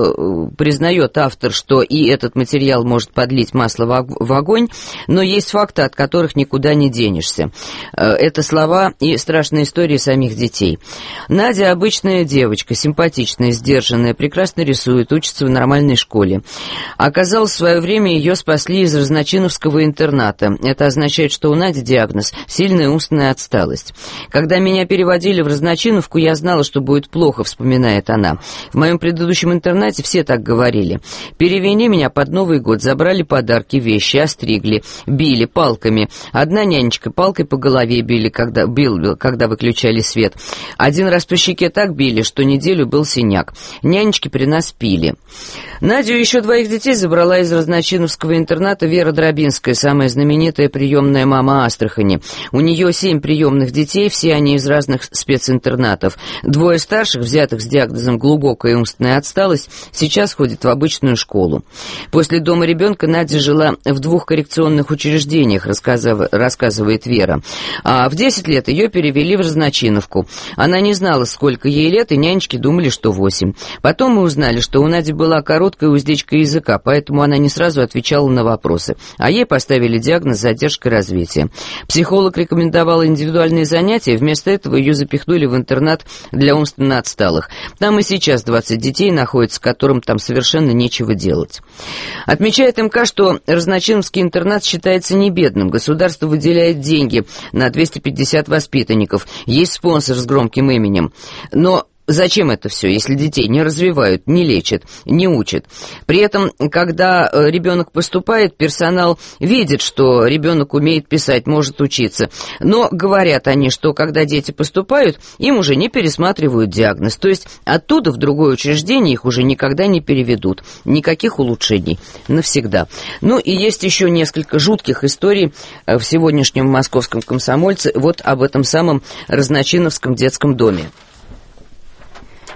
признает автор, что и этот материал может подлить масло в огонь, но есть факты, от которых никуда не денешься. Это слова и страшные истории самих детей. Надя обычная девочка, симпатичная, сдержанная, прекрасно рисует, учится в нормальной школе. Оказалось, в свое время ее спасли из Разночиновского интерната. Это означает, что у Нади диагноз – сильная умственная отсталость. Когда меня переводили в Разночиновку, я знала, что будет плохо, вспоминает она. В моем предыдущем интернате все так говорили. Перевели меня под Новый год, забрали подарки, вещи, остригли, били палками. Одна нянечка палкой по голове били, когда выключали свет. Один раз по щеке так били, что неделю был синяк. Нянечки при нас пили. Надю и еще двоих детей забрала из Разночиновского интерната Вера Дробинская, самая знаменитая приемная мама Астрахани. У нее 7 приемных детей, все они из разных специнтернатов. 2 старших, взятых с диагнозом глубокая умственная отсталость, сейчас ходят в обычную школу. После дома ребенка Надя жила в 2 коррекционных учреждениях, рассказывает Вера. А в 10 лет ее перевели в Разночиновку. Она не знала, сколько ей лет, и нянечки думали, что 8. Потом мы узнали, что у Нади была короткая уздечка языка, поэтому она не сразу отвечала на вопросы. А ей поставили диагноз задержка развития. Психолог рекомендовал индивидуальные занятия, вместо этого ее запихнули в интернат для умственно отсталых. Там и сейчас 20 детей находятся, которым там совершенно нечего делать. Отмечает МК, что Разночиновский интернат считается небедным. Государство выделяет деньги на 250 воспитанников. Есть спонсор с громким именем. Но зачем это все, если детей не развивают, не лечат, не учат? При этом, когда ребенок поступает, персонал видит, что ребенок умеет писать, может учиться. Но говорят они, что когда дети поступают, им уже не пересматривают диагноз. То есть оттуда в другое учреждение их уже никогда не переведут. Никаких улучшений. Навсегда. Ну и есть еще несколько жутких историй в сегодняшнем «Московском комсомольце». Вот об этом самом Разночиновском детском доме.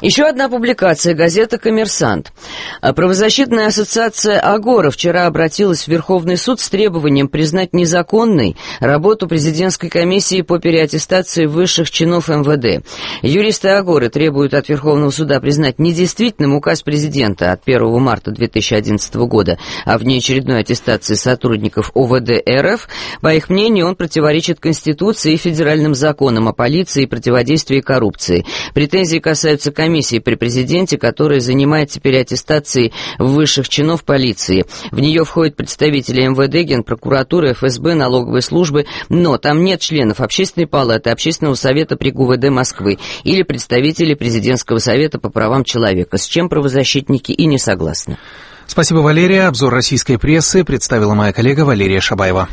Еще одна публикация, газета «Коммерсант». Правозащитная ассоциация «Агора» вчера обратилась в Верховный суд с требованием признать незаконной работу президентской комиссии по переаттестации высших чинов МВД. Юристы «Агоры» требуют от Верховного суда признать недействительным указ президента от 1 марта 2011 года о внеочередной аттестации сотрудников ОВД РФ. По их мнению, он противоречит Конституции и федеральным законам о полиции и противодействии коррупции. Претензии касаются комиссии при президенте, которая занимается переаттестацией высших чинов полиции. В нее входят представители МВД, Генпрокуратуры, ФСБ, налоговой службы, но там нет членов Общественной палаты, Общественного совета при ГУВД Москвы или представителей Президентского совета по правам человека, с чем правозащитники и не согласны. Спасибо, Валерия. Обзор российской прессы представила моя коллега Валерия Шабаева.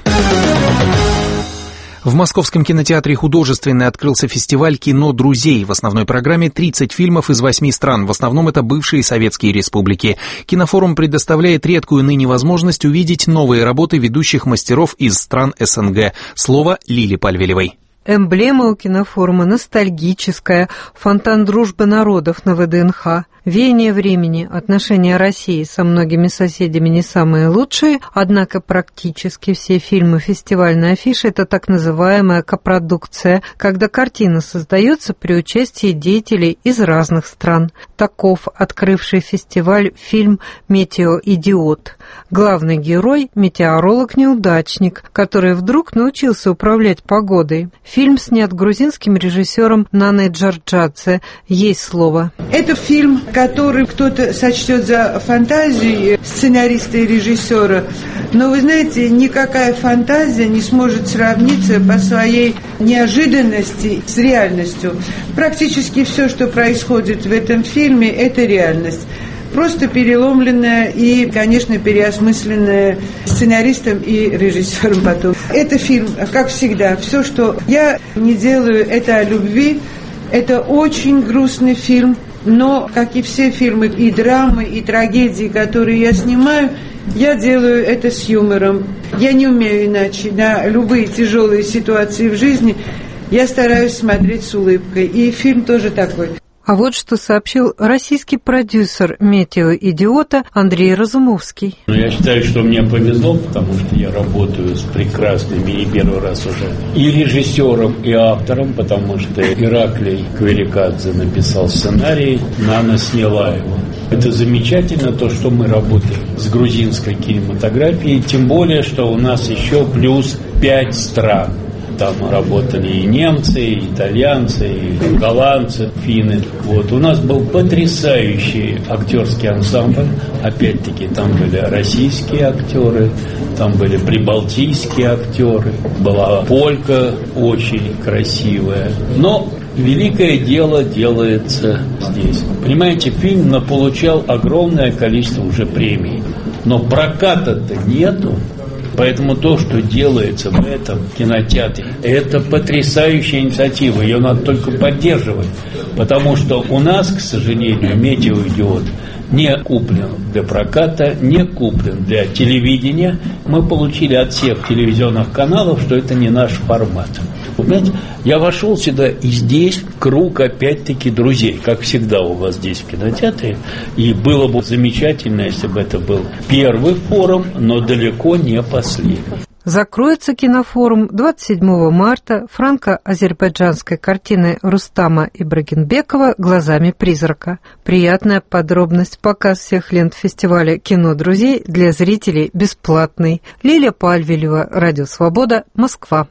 В Московском кинотеатре «Художественный» открылся фестиваль «Кино друзей». В основной программе 30 фильмов из 8 стран. В основном это бывшие советские республики. Кинофорум предоставляет редкую ныне возможность увидеть новые работы ведущих мастеров из стран СНГ. Слово Лили Пальвелевой. Эмблема у кинофорума ностальгическая, фонтан дружбы народов на ВДНХ. Веяние времени, отношения России со многими соседями не самые лучшие, однако практически все фильмы фестивальной афиши – это так называемая копродукция, когда картина создается при участии деятелей из разных стран. Таков открывший фестиваль фильм «Метеоидиот». Главный герой – метеоролог-неудачник, который вдруг научился управлять погодой. Фильм снят грузинским режиссером Наной Джорджадзе. Есть слово. Это фильм, который кто-то сочтет за фантазию сценариста и режиссера, но вы знаете, никакая фантазия не сможет сравниться по своей неожиданности с реальностью. Практически все, что происходит в этом фильме, это реальность. Просто переломленная и, конечно, переосмысленная сценаристом и режиссером потом. Это фильм, как всегда, все, что я не делаю, это о любви. Это очень грустный фильм, но, как и все фильмы, и драмы, и трагедии, которые я снимаю, я делаю это с юмором. Я не умею иначе. На любые тяжелые ситуации в жизни я стараюсь смотреть с улыбкой. И фильм тоже такой. А вот что сообщил российский продюсер «Метеоидиота» Андрей Разумовский. Я считаю, что мне повезло, потому что я работаю с прекрасными и первый раз уже и режиссером, и автором, потому что Ираклий Кверикадзе написал сценарий, Нана сняла его. Это замечательно, то, что мы работаем с грузинской кинематографией, тем более, что у нас еще плюс 5 стран. Там работали и немцы, и итальянцы, и голландцы, финны. Вот. У нас был потрясающий актерский ансамбль. Опять-таки, там были российские актеры, там были прибалтийские актеры. Была полька очень красивая. Но великое дело делается здесь. Понимаете, фильм получал огромное количество уже премий. Но проката-то нету. Поэтому то, что делается в этом кинотеатре, это потрясающая инициатива. Ее надо только поддерживать. Потому что у нас, к сожалению, «Метеоидиот» не куплен для проката, не куплен для телевидения. Мы получили от всех телевизионных каналов, что это не наш формат. Понимаете, я вошел сюда, и здесь круг, опять-таки, друзей, как всегда у вас здесь в кинотеатре. И было бы замечательно, если бы это был первый форум, но далеко не последний. Закроется кинофорум 27 марта франко-азербайджанской картиной Рустама Ибрагимбекова «Глазами призрака». Приятная подробность. Показ всех лент фестиваля «Кино друзей» для зрителей бесплатный. Лилия Пальвелева, Радио Свобода, Москва.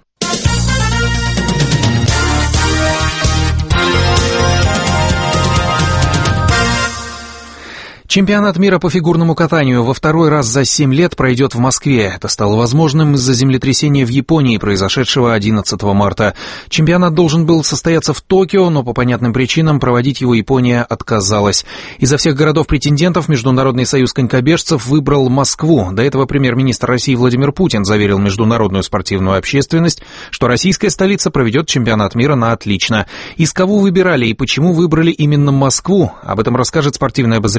Чемпионат мира по фигурному катанию во второй раз за 7 лет пройдет в Москве. Это стало возможным из-за землетрясения в Японии, произошедшего 11 марта. Чемпионат должен был состояться в Токио, но по понятным причинам проводить его Япония отказалась. Изо всех городов-претендентов Международный союз конькобежцев выбрал Москву. До этого премьер-министр России Владимир Путин заверил международную спортивную общественность, что российская столица проведет чемпионат мира на отлично. Из кого выбирали и почему выбрали именно Москву? Об этом расскажет спортивный обозреватель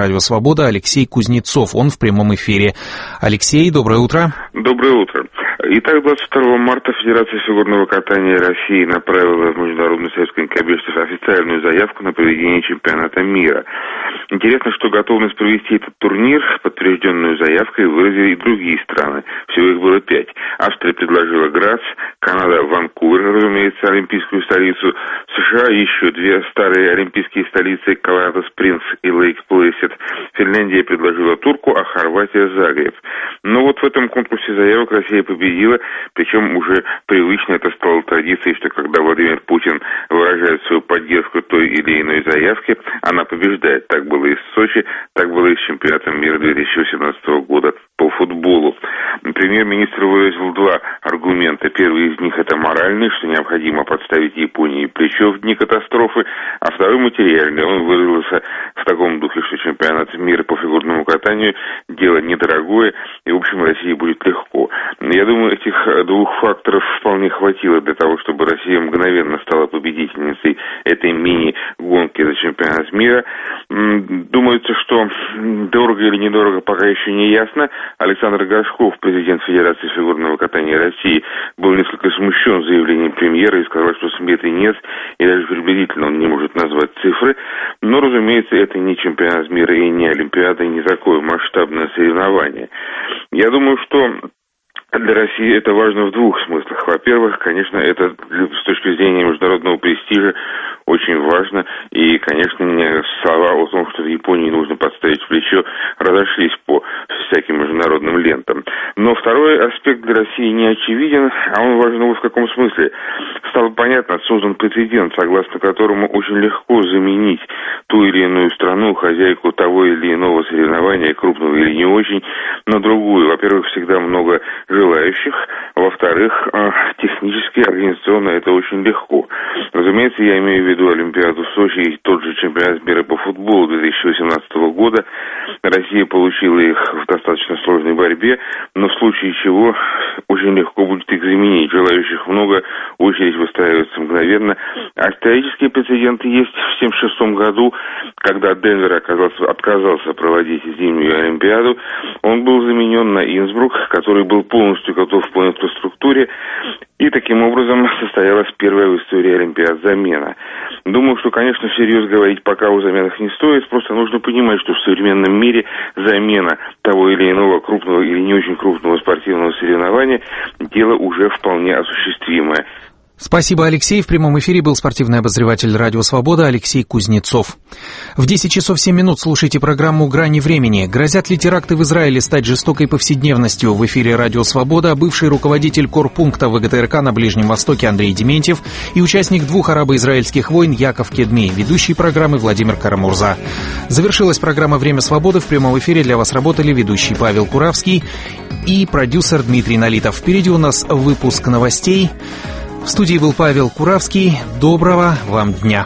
«Радио Свобода» Алексей Кузнецов. Он в прямом эфире. Алексей, доброе утро. Доброе утро. Итак, 22 марта Федерация фигурного катания России направила в Международный союз конькобежцев официальную заявку на проведение чемпионата мира. Интересно, что готовность провести этот турнир, подтвержденную заявкой, выразили и другие страны. Всего их было 5. Австрия предложила Грац, Канада Ванкувер, разумеется, олимпийскую столицу, США еще 2 старые олимпийские столицы Колорадо Спрингс и Лейк Плэсид. Финляндия предложила Турку, а Хорватия Загреб. Но вот в этом конкурсе заявок Россия победила, причем уже привычно это стало традицией, что когда Владимир Путин выражает свою поддержку той или иной заявке, она побеждает. Так было и с Сочи, так было и с чемпионатом мира 2018 года по футболу. Премьер-министр выразил 2 аргумента. Первый из них — это моральный, что необходимо подставить Японии плечо в дни катастрофы, а второй — материальный. Он выразился в таком духе, что чемпионат мира по фигурному катанию — дело недорогое, и, в общем, России будет легко. Я думаю, этих 2 факторов вполне хватило для того, чтобы Россия мгновенно стала победительницей этой мини-гонки за чемпионат мира. Думается, что дорого или недорого пока еще не ясно. Александр Горшков, президент Федерации фигурного катания России, был несколько смущен заявлением премьера и сказал, что сметы нет, и даже приблизительно он не может назвать цифры. Но, разумеется, это не чемпионат мира и не Олимпиада, и не такое масштабное соревнование. Я думаю, что для России это важно в 2 смыслах. Во-первых, конечно, это с точки зрения международного престижа очень важно. И, конечно, слова о том, что в Японии нужно подставить плечо, разошлись по всяким международным лентам. Но второй аспект для России не очевиден, а он важен вот в каком смысле. Стало понятно, создан прецедент, согласно которому очень легко заменить ту или иную страну, хозяйку того или иного соревнования, крупного или не очень, на другую. Во-первых, всегда много желающих. Во-вторых, технически, организационно это очень легко. Разумеется, я имею в виду Олимпиаду в Сочи и тот же чемпионат мира по футболу 2018 года. Россия получила их в достаточно сложной борьбе, но в случае чего очень легко будет их заменить. Желающих много, очередь выстраивается мгновенно. А исторические прецеденты есть. В 1976 году, когда Денвер отказался проводить зимнюю Олимпиаду, он был заменен на Инсбрук, который был полностью готов по инфраструктуре, и таким образом состоялась первая в истории Олимпиад замена. Думаю, что, конечно, всерьез говорить пока о заменах не стоит, просто нужно понимать, что в современном мире замена того или иного крупного или не очень крупного спортивного соревнования – дело уже вполне осуществимое. Спасибо, Алексей. В прямом эфире был спортивный обозреватель «Радио Свобода» Алексей Кузнецов. В 10 часов 7 минут слушайте программу «Грани времени». Грозят ли теракты в Израиле стать жестокой повседневностью? В эфире «Радио Свобода» бывший руководитель корпункта ВГТРК на Ближнем Востоке Андрей Дементьев и участник 2 арабо-израильских войн Яков Кедми, ведущий программы Владимир Карамурза. Завершилась программа «Время свободы». В прямом эфире для вас работали ведущий Павел Куравский и продюсер Дмитрий Налитов. Впереди у нас выпуск новостей. В студии был Павел Куравский. Доброго вам дня.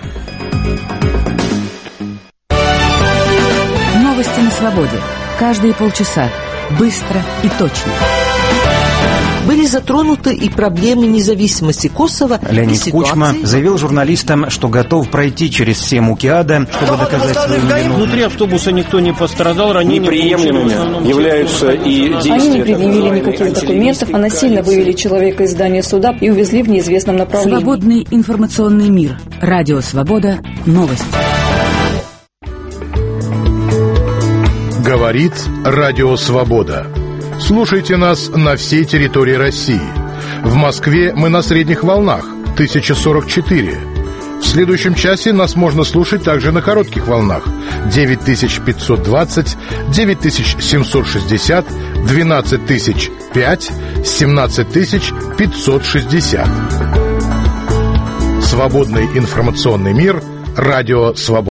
Новости на свободе. Каждые полчаса. Быстро и точно. Были затронуты и проблемы независимости Косово. Леонид Кучма заявил журналистам, что готов пройти через все муки ада, чтобы доказать свою вину. Внутри автобуса никто не пострадал, ранения неприемлемыми являются и действия. Они не предъявили никаких документов, а насильно вывели человека из здания суда и увезли в неизвестном направлении. Свободный информационный мир. Радио Свобода. Новости. Говорит Радио Свобода. Слушайте нас на всей территории России. В Москве мы на средних волнах 1044. В следующем часе нас можно слушать также на коротких волнах 9520, 9760, 12005, 17560. Свободный информационный мир. Радио Свобода.